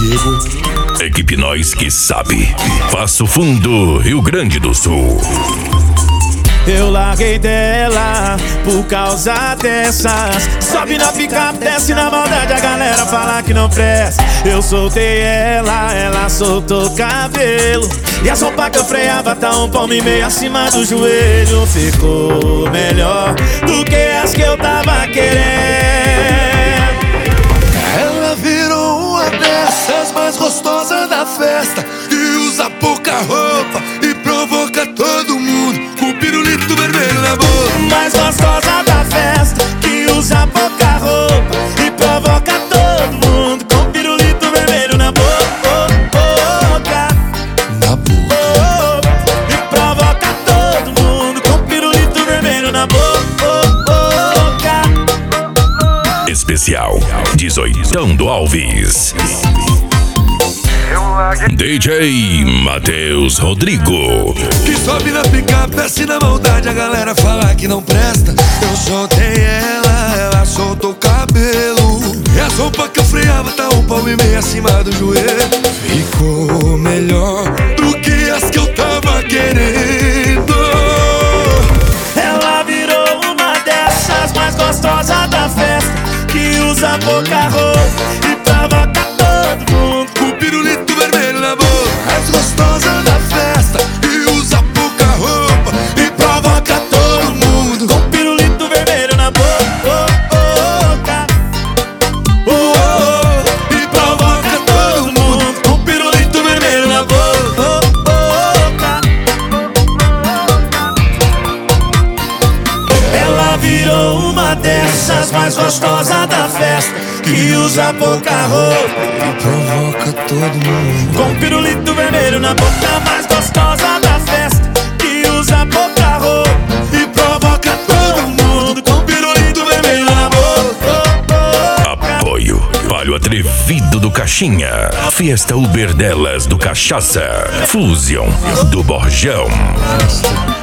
Diego. Equipe Nós que sabe. Passo Fundo, Rio Grande do Sul. Eu larguei dela por causa dessas. Sobe na picape, desce na maldade, a galera fala que não presta. Eu soltei ela soltou cabelo. E a sopa que eu freava tá um palmo e meio acima do joelho. Ficou melhor do que as que eu tava querendo. Ela virou uma dessas mais gostosas da festa, que usa pouca roupa e provoca todo mundo com o pirulito vermelho na boca. Mais gostosa da festa, que usa pouca roupa e provoca todo mundo com o pirulito vermelho na boca. Na boca. E provoca todo mundo com o pirulito vermelho na boca. Especial 18 do Alves. DJ Matheus Rodrigo. Que sobe na picape, desce na maldade, a galera fala que não presta. Eu soltei ela soltou o cabelo. E a sopa que eu freava tá um palmo e meio acima do joelho. Ficou melhor do que as que eu tava querendo. Ela virou uma dessas mais gostosas da festa, que usa pouca roupa e provoca todo mundo com o pirulito vermelho na boca. Mais gostosa da festa, que usa pouca roupa e provoca todo mundo com o pirulito vermelho na boca. E provoca todo mundo com o pirulito vermelho na boca. Ela virou uma dessas mais gostosas da festa, que usa pouca roupa e provoca todo mundo com pirulito vermelho na boca. Mais gostosa da festa, que usa pouca roupa e provoca todo mundo com pirulito vermelho na boca. Apoio Palio Atrevido do Caixinha, Fiesta Uber delas do Cachaça, Fusion do Borjão.